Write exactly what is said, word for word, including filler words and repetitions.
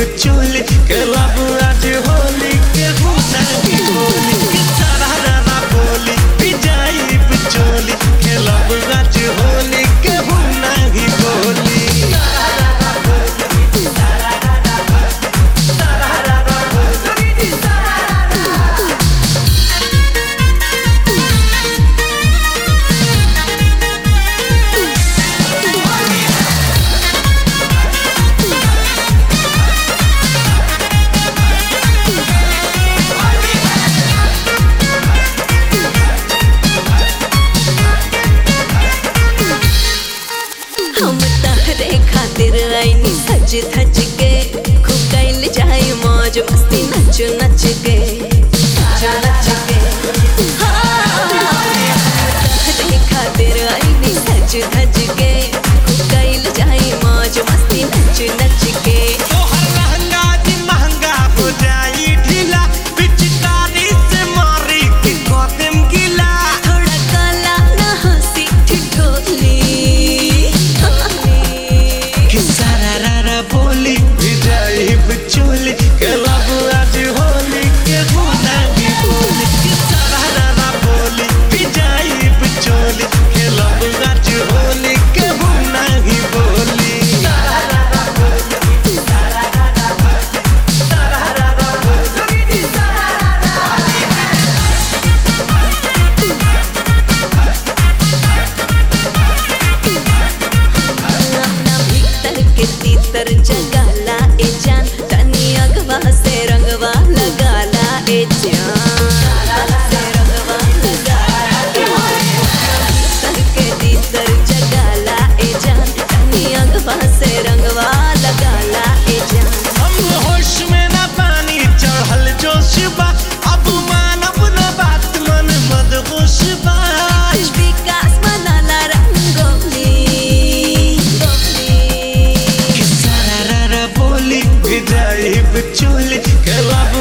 चोली क्लब आज होली के हुनाई होली के सरारा बोली पिजाई चोली क्लब आज होली के हुनाई बोली खातिर आईनी सज धज के खूब कैल जाए मौज मस्ती नच नच के नच नच के तहरे खातिर आईनी सज धज के खूब कैल जाए मौज मस्ती नच नच के तोहर लहंगा जी महंगा हो जाई ढीला पिचकारी से मारी के कदम गिला थोड़ा काला ना हंसी ठिठोली बोली विजय बिचोली क्लब आज होली के हुनाई बोली सरारा बोली विजय बिचोली क्लब आज होली के हुनाई बोली सरारा बोली सरारा बोली सरारा बोली अपना भीतर के तीतर जगाला ए जान तनी अगवा से रंगवा लगाला ए जान से रंगवा लगाला भीतर के तीतर जगाला ए जान तनी अगवा से रंगवा लगाला ए जान हम होश में ना पानी चढ़ल जोश बा अब मानब ना बात मन मदहोश बा विकास मनाला रंगोली बोली विजय बिचोली क्लब